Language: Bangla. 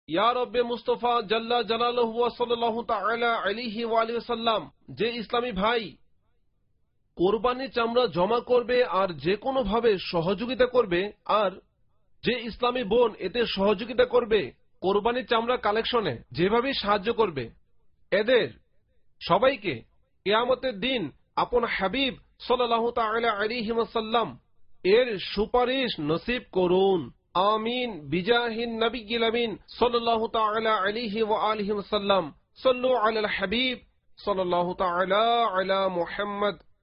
ইয়া রব্বে মুস্তাফা জাল্লা জালালুহু ওয়া সাল্লাল্লাহু তাআলা আলাইহি ওয়া আলিহি ওয়াসাল্লাম, যে ইসলামী ভাই কোরবানির চামড়া জমা করবে আর যে কোনো ভাবে সহযোগিতা করবে, আর যে ইসলামী বোন এতে সহযোগিতা করবে কোরবানির চামড়া কালেকশনে যেভাবে সাহায্য করবে, এদের সবাইকে কিয়ামতের দিন আপন হাবিব সাল্লাল্লাহু তাআলা আলাইহি ওয়াসাল্লাম এর সুপারিশ নসিব করুন। আমিন বিজাহিন নবিয়্যিল আমিন সাল্লাল্লাহু তাআলা আলাইহি ওয়া আলিহি ওয়াসাল্লাম। সাল্লু আলাল হাবিব সাল্লাল্লাহু তাআলা আলা মুহাম্মদ।